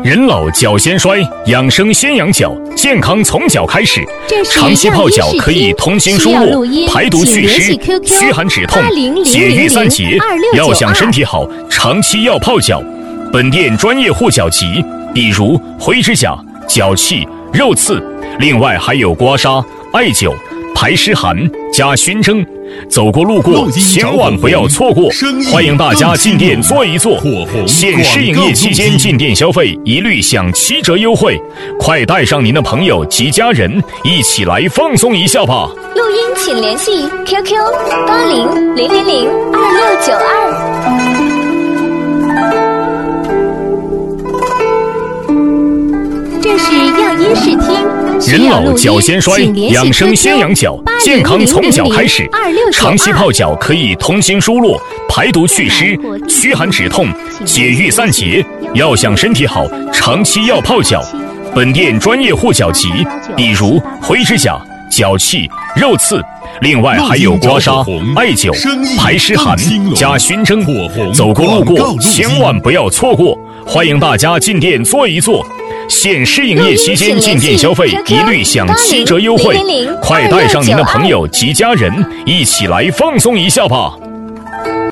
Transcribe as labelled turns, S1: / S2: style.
S1: 人老脚先衰，养生先养脚，健康从脚开始。长期泡脚可以通经疏络，排毒祛湿，驱寒止痛，解郁散结。要想身体好，长期要泡脚。本店专业护脚级，比如灰指甲、脚气、肉刺，另外还有刮痧、艾灸、排湿寒加熏蒸。走过路过千万不要错过，欢迎大家进店坐一坐。限时营业期间进店消费一律享7折优惠，快带上您的朋友及家人一起来放松一下吧。
S2: 录音请联系 QQ80002692。这是样音视听。
S1: 人老脚先衰，养生先养脚，健康从脚开始。长期泡脚可以通经疏络，排毒祛湿，驱寒止痛，解郁散结。要想身体好，长期要泡脚。本店专业护脚级，比如灰指甲、脚气、肉刺，另外还有刮痧、艾灸、排湿寒加熏蒸。走过路过千万不要错过，欢迎大家进店坐一坐。限时营业期间进店消费一律享7折优惠，快带上您的朋友及家人一起来放松一下吧。